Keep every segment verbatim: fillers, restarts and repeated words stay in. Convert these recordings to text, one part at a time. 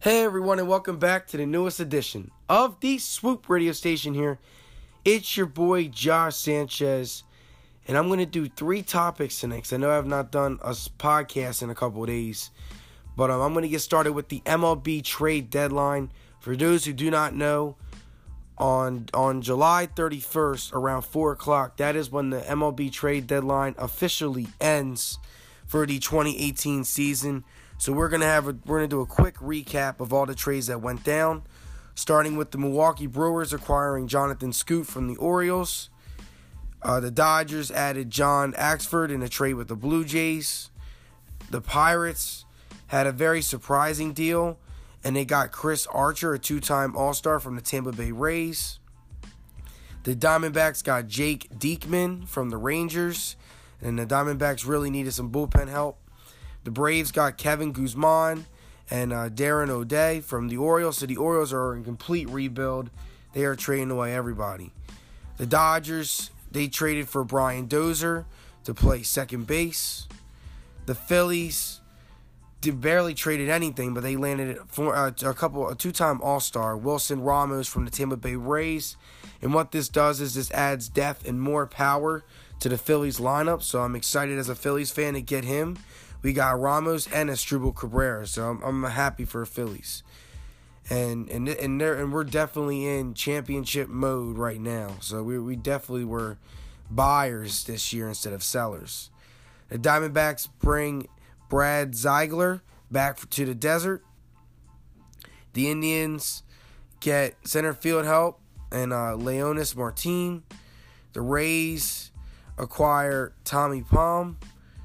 Hey everyone, and welcome back to the newest edition of the Swoop radio station here. It's your boy Josh Sanchez, and I'm going to do three topics tonight because I know I have not done a podcast in a couple of days. But um, I'm going to get started with the M L B trade deadline. For those who do not know, on on July thirty-first around four o'clock, that is when the M L B trade deadline officially ends for the twenty eighteen season. So we're gonna have a, we're gonna do a quick recap of all the trades that went down, starting with the Milwaukee Brewers acquiring Jonathan Scoot from the Orioles. Uh, the Dodgers added John Axford in a trade with the Blue Jays. The Pirates had a very surprising deal, and they got Chris Archer, a two-time All-Star from the Tampa Bay Rays. The Diamondbacks got Jake Diekman from the Rangers, and the Diamondbacks really needed some bullpen help. The Braves got Kevin Guzman and uh, Darren O'Day from the Orioles. So the Orioles are in complete rebuild. They are trading away everybody. The Dodgers, they traded for Brian Dozier to play second base. The Phillies did barely traded anything, but they landed for uh, a couple, a two-time All-Star, Wilson Ramos from the Tampa Bay Rays. And what this does is this adds depth and more power to the Phillies lineup. So I'm excited as a Phillies fan to get him. We got Ramos and Asdrubal Cabrera, so I'm, I'm happy for the Phillies, and and and they and we're definitely in championship mode right now. So we we definitely were buyers this year instead of sellers. The Diamondbacks bring Brad Ziegler back to the desert. The Indians get center field help and uh, Leonis Martin. The Rays acquire Tommy Palm.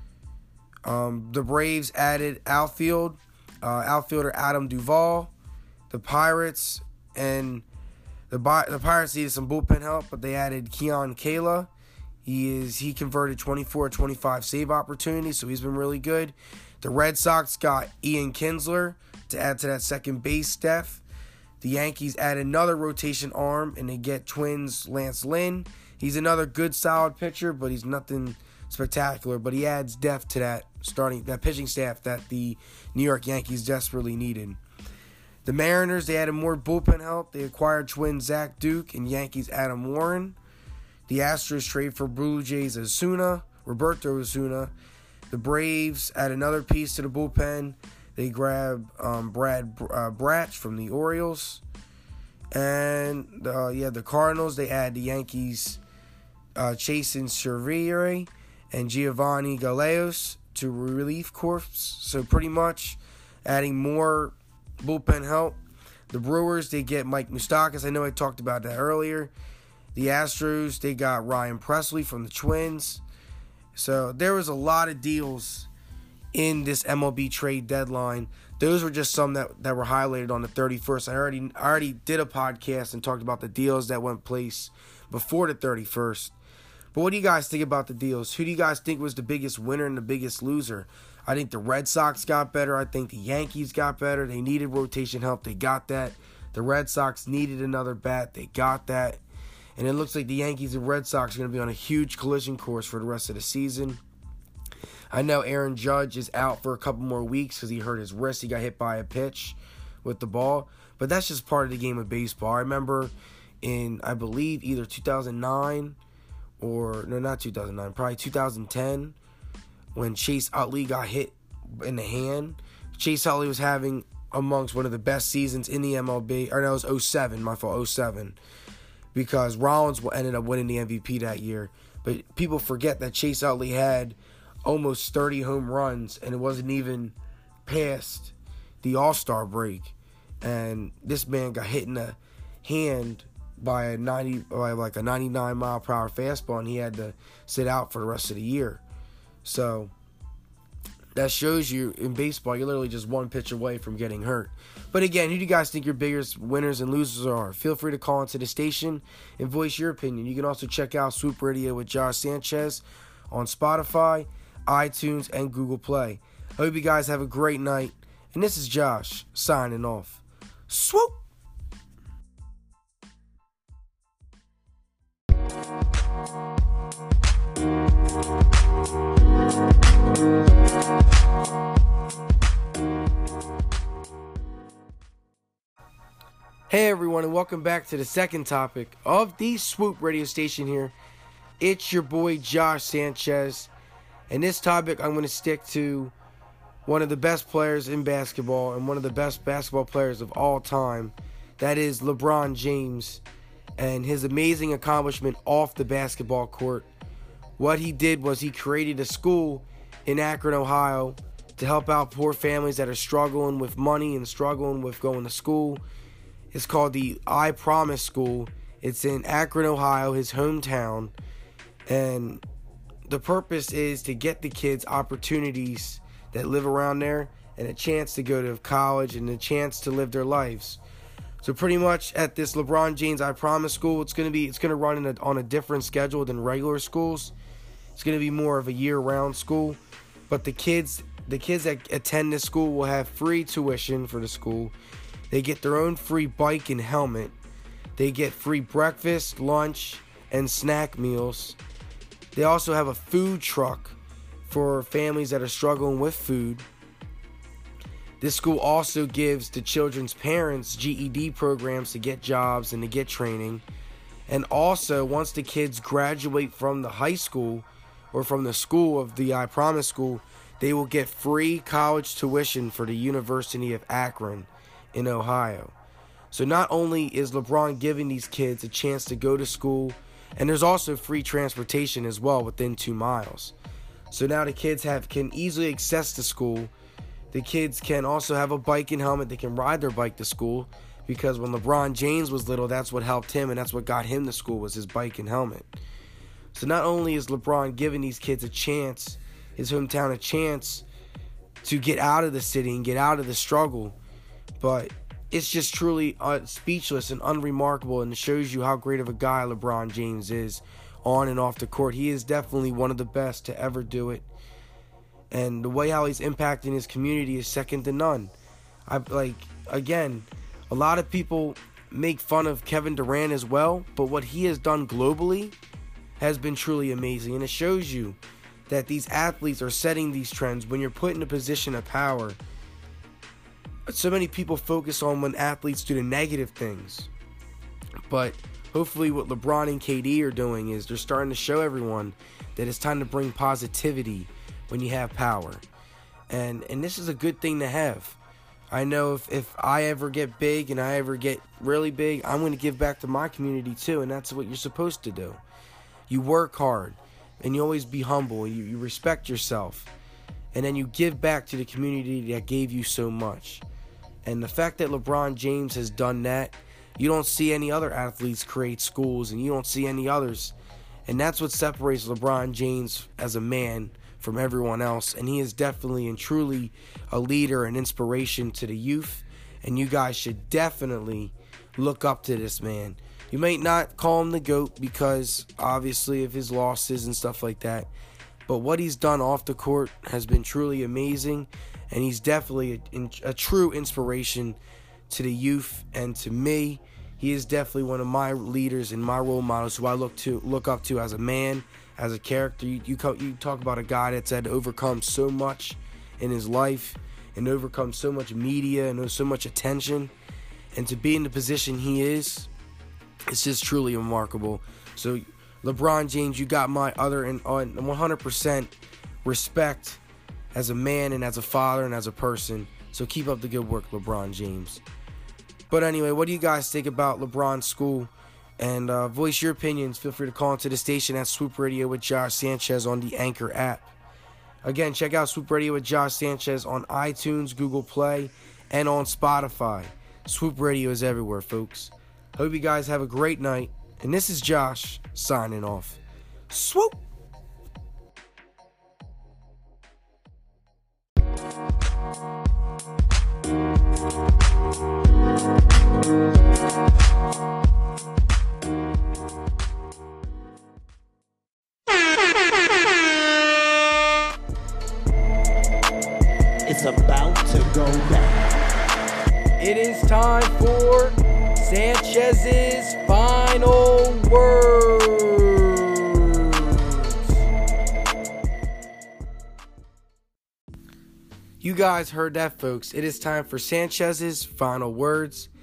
Um, the Braves added outfield, uh, outfielder Adam Duvall. The Pirates and the the Pirates needed some bullpen help, but they added Keon Kayla. He is he converted twenty-four twenty-five save opportunities, so he's been really good. The Red Sox got Ian Kinsler to add to that second base depth. The Yankees add another rotation arm, and they get Twins Lance Lynn. He's another good, solid pitcher, but he's nothing spectacular, but he adds depth to that starting that pitching staff that the New York Yankees desperately needed. The Mariners, they added more bullpen help. They acquired twins Zach Duke and Yankees Adam Warren. The Astros trade for Blue Jays Osuna, Roberto Osuna. The Braves add another piece to the bullpen. They grab um, Brad uh, Bratch from the Orioles. And uh, yeah, the Cardinals, they add the Yankees uh, Chasen Cerviere and Giovanni Gallegos to relief corps. So pretty much adding more bullpen help. The Brewers, they get Mike Moustakas. I know I talked about that earlier. The Astros, they got Ryan Presley from the Twins. So there was a lot of deals in this M L B trade deadline. Those were just some that, that were highlighted on the thirty-first. I already I already did a podcast and talked about the deals that went place before the thirty-first. But what do you guys think about the deals? Who do you guys think was the biggest winner and the biggest loser? I think the Red Sox got better. I think the Yankees got better. They needed rotation help. They got that. The Red Sox needed another bat. They got that. And it looks like the Yankees and Red Sox are going to be on a huge collision course for the rest of the season. I know Aaron Judge is out for a couple more weeks because he hurt his wrist. He got hit by a pitch with the ball. But that's just part of the game of baseball. I remember in, I believe, either two thousand nine or, no, not two thousand nine, probably two thousand ten, when Chase Utley got hit in the hand. Chase Utley was having amongst one of the best seasons in the M L B. Or no, it was oh seven, my fault, oh seven. Because Rollins ended up winning the M V P that year. But people forget that Chase Utley had almost thirty home runs, and it wasn't even past the All-Star break. And this man got hit in the hand by a ninety, by like a ninety-nine mile per hour fastball, and he had to sit out for the rest of the year. So that shows you in baseball, you're literally just one pitch away from getting hurt. But again, who do you guys think your biggest winners and losers are? Feel free to call into the station and voice your opinion. You can also check out Swoop Radio with Josh Sanchez on Spotify, iTunes, and Google Play. I hope you guys have a great night. And this is Josh signing off. Swoop! Hey everyone, and welcome back to the second topic of the Swoop radio station here. It's your boy Josh Sanchez, and this topic I'm going to stick to one of the best players in basketball and one of the best basketball players of all time. That is LeBron James and his amazing accomplishment off the basketball court. What he did was he created a school in Akron, Ohio to help out poor families that are struggling with money and struggling with going to school. It's called the I Promise School. It's in Akron, Ohio, his hometown. And the purpose is to get the kids opportunities that live around there and a chance to go to college and a chance to live their lives. So pretty much at this LeBron James I Promise School, it's going to be it's going to run in a, on a different schedule than regular schools. It's going to be more of a year-round school. But the kids, the kids that attend this school will have free tuition for the school. They get their own free bike and helmet. They get free breakfast, lunch, and snack meals. They also have a food truck for families that are struggling with food. This school also gives the children's parents G E D programs to get jobs and to get training. And also, once the kids graduate from the high school or from the school of the I Promise School, they will get free college tuition for the University of Akron in Ohio. So not only is LeBron giving these kids a chance to go to school, and there's also free transportation as well within two miles. So now the kids have can easily access to school. The kids can also have a bike and helmet. They can ride their bike to school, because when LeBron James was little, that's what helped him and that's what got him to school, was his bike and helmet. So not only is LeBron giving these kids a chance, his hometown a chance to get out of the city and get out of the struggle, but it's just truly uh, speechless and unremarkable, and it shows you how great of a guy LeBron James is on and off the court. He is definitely one of the best to ever do it, and the way how he's impacting his community is second to none. I like again, a lot of people make fun of Kevin Durant as well, but what he has done globally has been truly amazing, and it shows you that these athletes are setting these trends. When you're put in a position of power, so many people focus on when athletes do the negative things, but hopefully what LeBron and K D are doing is they're starting to show everyone that it's time to bring positivity when you have power, and and this is a good thing to have. I know if, if I ever get big and I ever get really big, I'm going to give back to my community too, and that's what you're supposed to do. You work hard, and you always be humble, you, you respect yourself, and then you give back to the community that gave you so much. And the fact that LeBron James has done that, you don't see any other athletes create schools, and you don't see any others. And that's what separates LeBron James as a man from everyone else. And he is definitely and truly a leader and inspiration to the youth. And you guys should definitely look up to this man. You may not call him the GOAT because, obviously, of his losses and stuff like that. But what he's done off the court has been truly amazing. And he's definitely a, a true inspiration to the youth and to me. He is definitely one of my leaders and my role models who I look to look up to as a man, as a character. You, you, you talk about a guy that's had to overcome so much in his life and overcome so much media and so much attention. And to be in the position he is, it's just truly remarkable. So, LeBron James, you got my other and one hundred percent respect as a man and as a father and as a person. So keep up the good work, LeBron James. But anyway, what do you guys think about LeBron's school? And uh, voice your opinions. Feel free to call into the station at Swoop Radio with Josh Sanchez on the Anchor app. Again, check out Swoop Radio with Josh Sanchez on iTunes, Google Play, and on Spotify. Swoop Radio is everywhere, folks. Hope you guys have a great night. And this is Josh signing off. Swoop! It's about to go down. It is time for Sanchez's final words. You guys heard that, folks. It is time for Sanchez's final words.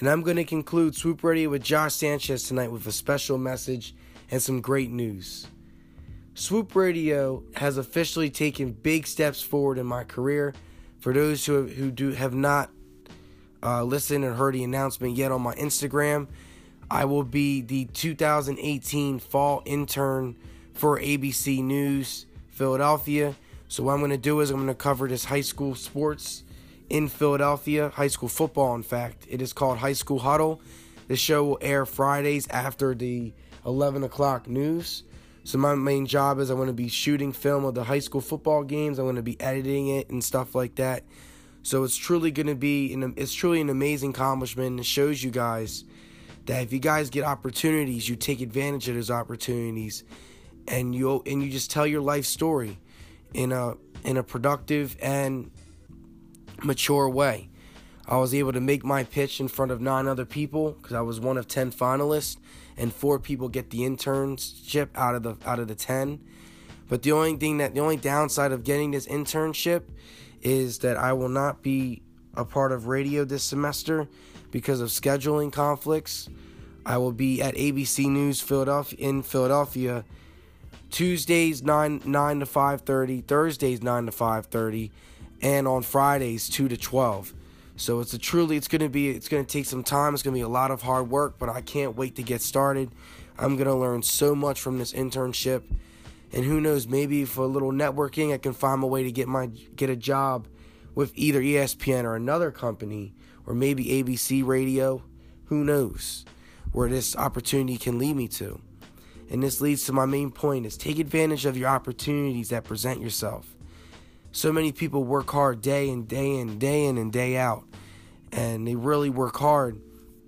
And I'm going to conclude Swoop Radio with Josh Sanchez tonight with a special message and some great news. Swoop Radio has officially taken big steps forward in my career. For those who have, who do have not uh, listened and heard the announcement yet on my Instagram, I will be the two thousand eighteen fall intern for A B C News Philadelphia. So what I'm going to do is I'm going to cover this high school sports in Philadelphia, high school football, in fact. It is called High School Huddle. The show will air Fridays after the eleven o'clock news. So my main job is I'm going to be shooting film of the high school football games. I'm going to be editing it and stuff like that. So it's truly going to be, an, it's truly an amazing accomplishment. It shows you guys that if you guys get opportunities, you take advantage of those opportunities, and you and you just tell your life story in a in a productive and mature way. I was able to make my pitch in front of nine other people because I was one of ten finalists, and four people get the internship out of the out of the ten. But the only thing that the only downside of getting this internship is that I will not be a part of radio this semester because of scheduling conflicts. I will be at A B C News Philadelphia in Philadelphia Tuesdays nine nine to five thirty, Thursdays nine to five thirty, and on Fridays two to twelve. So it's a truly, it's going to be, it's going to take some time. It's going to be a lot of hard work, but I can't wait to get started. I'm going to learn so much from this internship. And who knows, maybe for a little networking, I can find my way to get my, get a job with either E S P N or another company, or maybe A B C Radio. Who knows where this opportunity can lead me to. And this leads to my main point, is take advantage of your opportunities that present yourself. So many people work hard day in, day in, day in, and day out. And they really work hard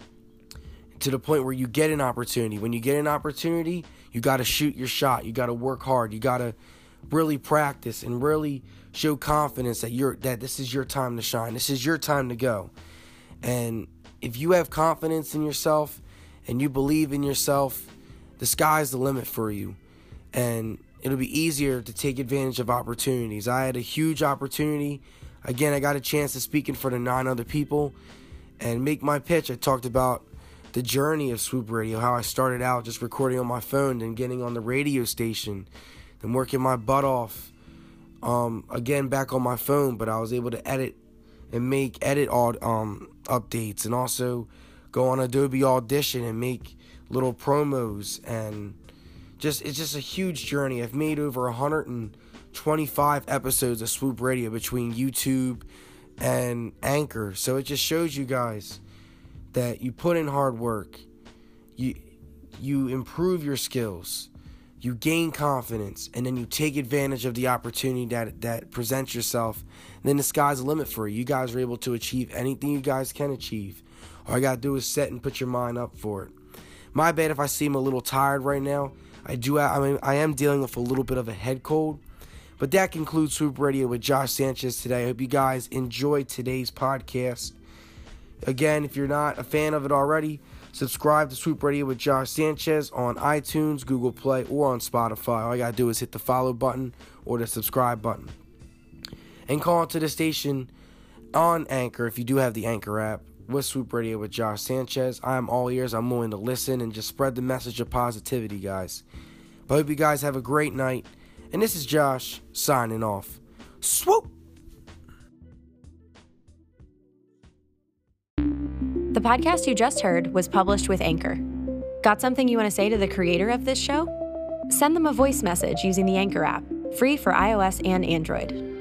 to the point where you get an opportunity. When you get an opportunity, you got to shoot your shot. You got to work hard. You got to really practice and really show confidence that you're that this is your time to shine. This is your time to go. And if you have confidence in yourself and you believe in yourself, the sky's the limit for you. And it'll be easier to take advantage of opportunities. I had a huge opportunity. Again, I got a chance to speak in front of nine other people and make my pitch. I talked about the journey of Swoop Radio, how I started out just recording on my phone and getting on the radio station and working my butt off, um, again, back on my phone. But I was able to edit and make edit all, um, updates, and also go on Adobe Audition and make little promos. And just it's just a huge journey. I've made over one hundred twenty-five episodes of Swoop Radio between YouTube and Anchor. So it just shows you guys that you put in hard work, you you improve your skills, you gain confidence, and then you take advantage of the opportunity that that presents yourself. And then the sky's the limit for you. You guys are able to achieve anything you guys can achieve. All you gotta do is set and put your mind up for it. My bad if I seem a little tired right now. I do. I mean, I am dealing with a little bit of a head cold. But that concludes Swoop Radio with Josh Sanchez today. I hope you guys enjoyed today's podcast. Again, if you're not a fan of it already, subscribe to Swoop Radio with Josh Sanchez on iTunes, Google Play, or on Spotify. All you gotta do is hit the follow button or the subscribe button. And call into the station on Anchor if you do have the Anchor app with Swoop Radio with Josh Sanchez. I am all ears. I'm willing to listen and just spread the message of positivity, guys. But I hope you guys have a great night. And this is Josh signing off. Swoop! The podcast you just heard was published with Anchor. Got something you want to say to the creator of this show? Send them a voice message using the Anchor app, free for iOS and Android.